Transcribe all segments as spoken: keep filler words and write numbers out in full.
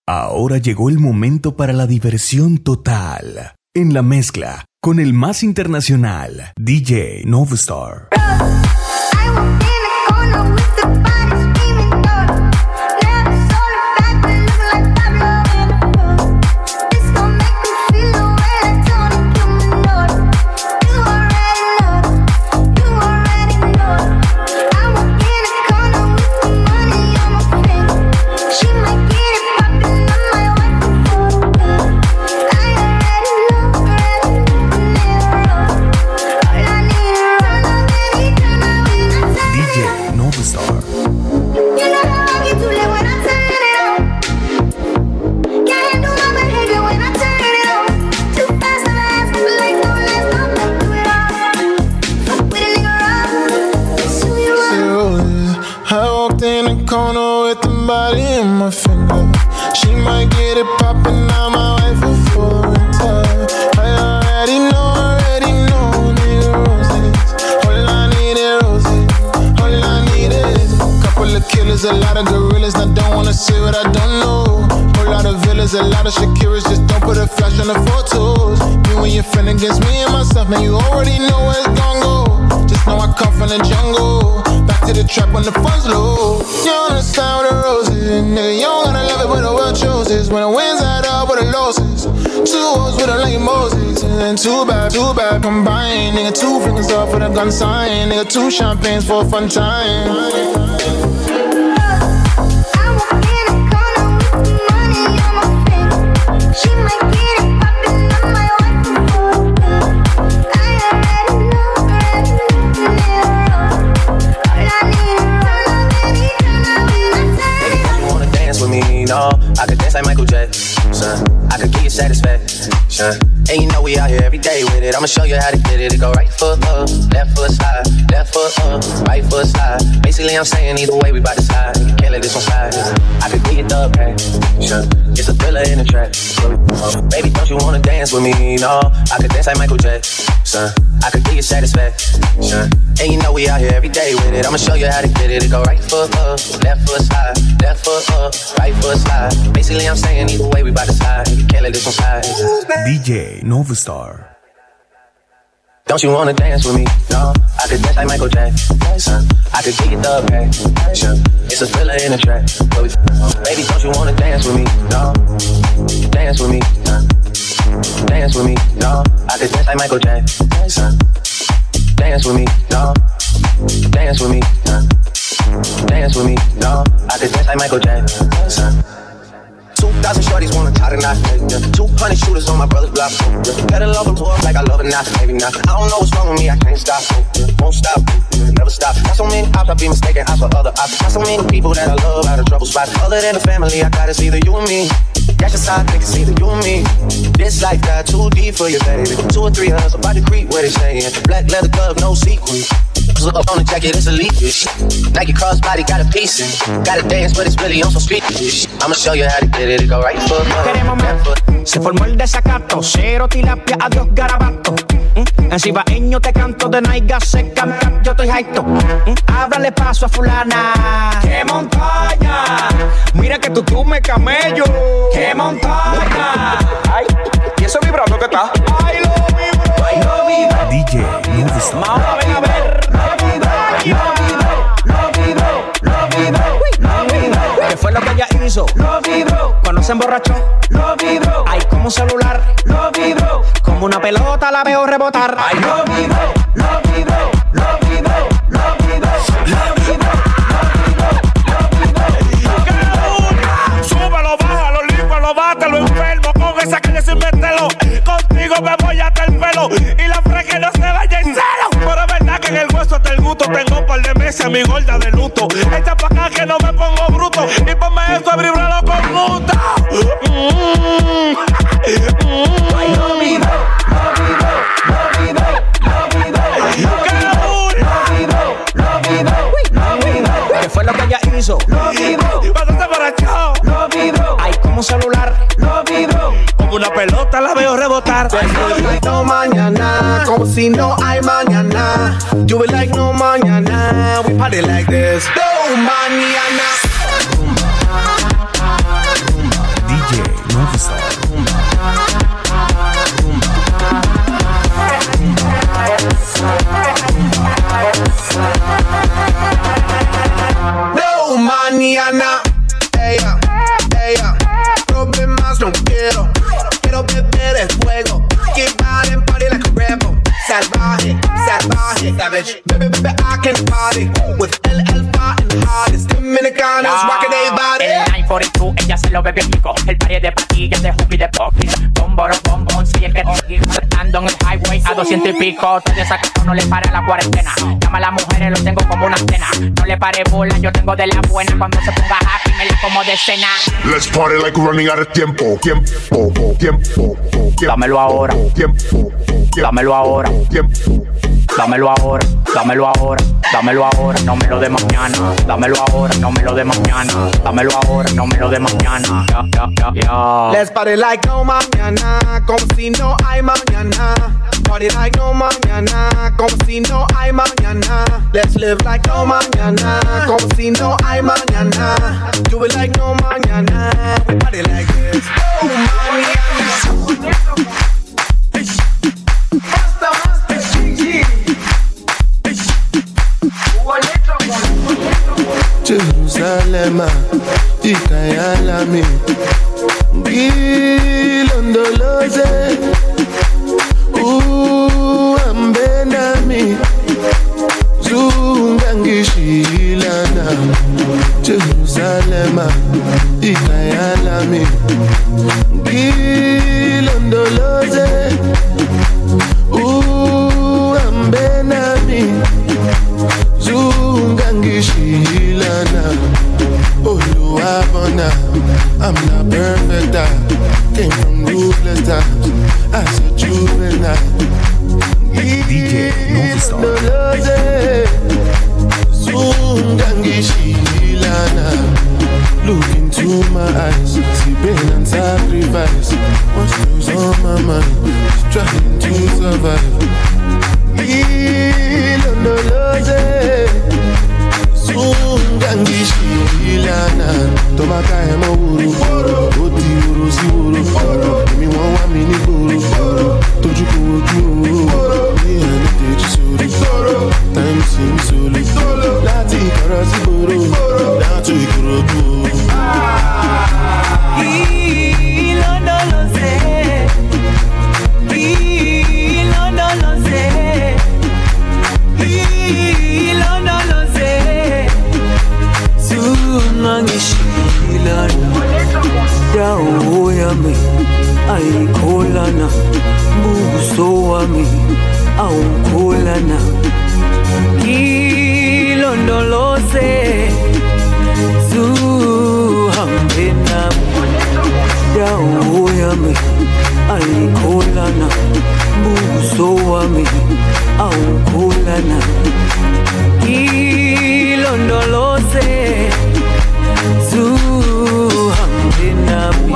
Ahora llegó el momento para la diversión total. En la mezcla, con el más internacional, D J Novastar. A lot of gorillas that don't wanna say what I don't know. Whole lot of villas, a lot of Shakiras, just don't put a flash on the photos. You and your friend against me and myself, man, you already know where it's gon' go. Just know I come from the jungle, back to the trap when the fun's low. You understand what the roses, nigga, you don't gotta love it when the world chooses. When the winds add up with the losses, two O's with a like Moses. And then too bad, too bad combined, nigga, two fingers off with a gun sign. Nigga, two champagnes for a fun time. She might get it poppin', I might wipe it for her. I already know, already know. All I need is run, baby, turn up when I turn. You wanna dance with me? No, I could dance like Michael Jackson. I could give you satisfaction. And you know we out here every day with it. I'ma show you how to get it. It go right foot up, left foot slide, left foot up, right foot slide. Basically I'm saying either way we bout to slide. You can't let this one slide. I could give you the passion. It's a thriller in the track. Baby, don't you wanna dance with me? No, I could dance like Michael Jackson. I could give you satisfaction. And you know we out here every day with it. I'ma show you how to get it. It go right foot up, left foot slide, left foot up, right foot slide. Basically I'm saying either way we bout to slide. You can't let this one slide. D J Novastar. Don't you wanna dance with me? No, I could dance like Michael Jackson. I could give you the passion. It's a thriller in the track. Baby, don't you wanna dance with me? No, dance with me. Dance with me. No, I could dance like Michael Jackson. Dance with me. No, dance with me. Dance with me. No, I could dance like Michael Jackson. Two thousand shorties wanna tie tonight. Two hundred shooters on my brother's block. Better love them to her like I love her now, maybe not. I don't know what's wrong with me, I can't stop. Won't stop, never stop. Got so many ops, I be mistaken ops for other ops. Got so many people that I love out of trouble spots. Other than the family, I got it's either you and me. That's just how I think it's either you and me. This life got too deep for you, baby. Two or three of us about to creep where they saying. Black leather glove, no sequin. Look up on the jacket, it's elite. Nike crossbody got a piece in. Gotta dance, but it's really on some speed. I'ma show you how to get it. It go right foot up. Se formó el desacato, cero tilapia, adiós garabato. ¿Mm? En cibaeño te canto de naiga seca, yo estoy jaito. ¿Mm? Ábrale paso a fulana. ¡Qué montaña! Mira que tú tú me camello. ¡Qué montaña! Ay, y eso vibrando que está. Ay, lo vibro. Ay, lo vibro. D J Novastar. Mamá, ven a ver. Lo vibro, lo vibro, lo vibro, lo vibro. ¿Qué fue lo que ella hizo? Lo vibro. Cuando se emborrachó. Lo vibro. Ay, como un celular. Lo vibro. Como una pelota la veo rebotar. Ay, lo vibro, lo vibro, lo vibro, lo vibro, lo vibro, lo vibro, lo vibro. Súbelo, bájalo, límpialo, bátelo, enfermo. Con esa calle sin mételo. Contigo me voy hasta el pelo. Y la fresca no se vaya en celo. Pero es verdad que en el hueso hasta el gusto. Tengo un par de meses a mi gorda de luto. Echa pa' acá que no me pongo bruto. Y ponme esto a vibrarlo con muta. Mm. Mm. Ay, lo vibro, lo vibro, lo vibro, lo vibro, lo vibro, lo vibro, lo vibro. ¿Qué fue lo que ella hizo? Lo vibro. Cuando se emborrachó. Lo vibro. Ay, como un celular. Lo vibro. Como una pelota la veo rebotar. No mañana, como si no hay mañana. Do it like no mañana. We party like this. No mañana. D Novestar. No mañana, ella, ella, problemas no quiero, quiero beber el fuego, get out and party like a rebel, salvaje, salvaje, savage, baby, baby, I can party with L L five and hardest, Dominicanos rockin' they body. El nueve cuarenta y dos, ella se lo bebe pico, el pared de patillas de Hoopy de Pocky, bomboro, bombón, soy el que ando en el highway a doscientos y pico, todo esa cosa no le para la cuarentena, llama a las mujeres, lo tengo como una cena, no le pare bola, yo tengo de la buena, cuando se ponga happy me le como de cena. Let's party like we're running out of tiempo, tiempo, tiempo, tiempo. Dámelo ahora, tiempo, dámelo ahora, tiempo. Dámelo ahora, dámelo ahora, dámelo ahora, no me lo de mañana. Dámelo ahora, no me lo de mañana. Dámelo ahora, no me lo de mañana. Ya, ya, ya, ya. Let's party like no mañana, como si no hay mañana. Party like no mañana, como si no hay mañana. Let's live like no mañana, como si no hay mañana. Do it like no mañana, we party like this. No mañana. Jerusalem, Ikayalami, Gilondoloze, Uambenami, Zungangishilana. Jerusalem, Ikayalami, Gilondoloze, Uambenami, Zungangishilana. Oluwabona, I'm not perfect, I came from ruthless times as a juvenile. D J Novestar. Zungangishilana. Look into my eyes, see pain and sacrifice. What's goes on my mind, just trying to survive. Ilondoloze, Zungangishilana. Tomaka emo wuru, oti wuru si wuru. Emi won wa mi ni gboro, toju ko oju oro. Ni eni teji sori, time seems solo. Lati ikoro si gboro, down to Ikorodu. Ilondoloze, Ilondoloze, Ilondoloze, Zungangishilana. Dawo yami ayikholana, buso wami awukholana. Ilondoloze, zuhambe nami. Dawo yami ayikholana, buso wami awukholana. Ilondoloze, zuhambe nami.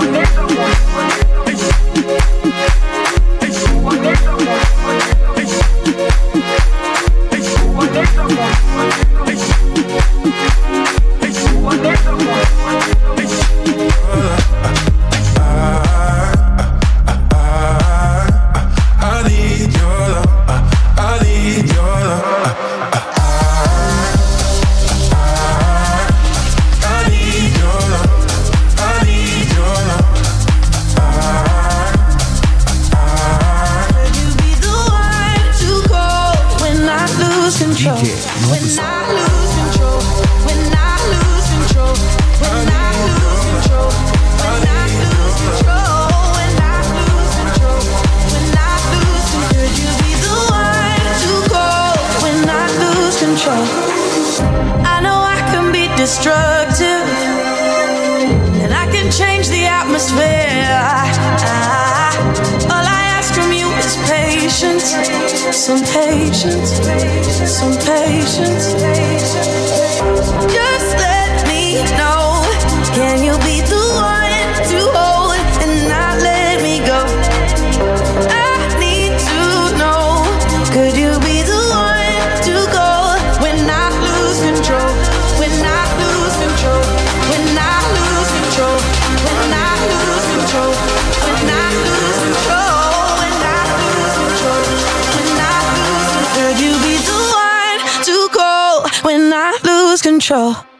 Destructive, and I can change the atmosphere. All I ask from you is patience, some patience, some patience. Just let me know, can you be the one to hold and not let me go? I need to know, could you be the one to go when I lose control? When I lose control, when I lose control, when I lose control. control.